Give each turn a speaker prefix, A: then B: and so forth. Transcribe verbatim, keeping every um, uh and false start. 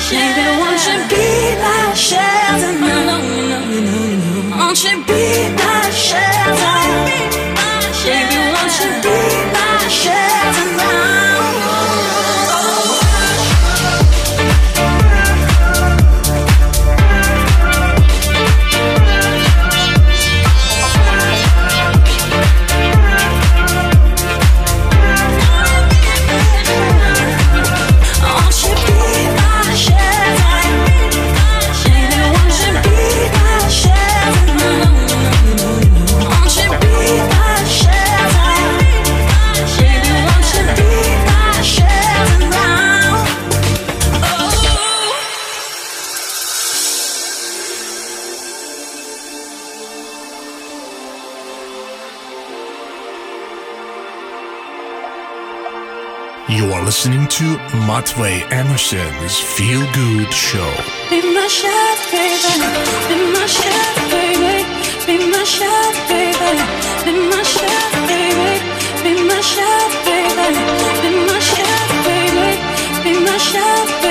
A: Baby, won't you be my shelter now? Won't you be my shelter? Baby, won't you be my shelter now?
B: You are listening to Matvey Emerson's Feel Good Show.
A: Be my shelter, baby. Be my shelter, baby. Be my shelter, baby. Be my shelter, baby. Be my shelter, baby. Be my shelter, baby. Be my shelter, baby.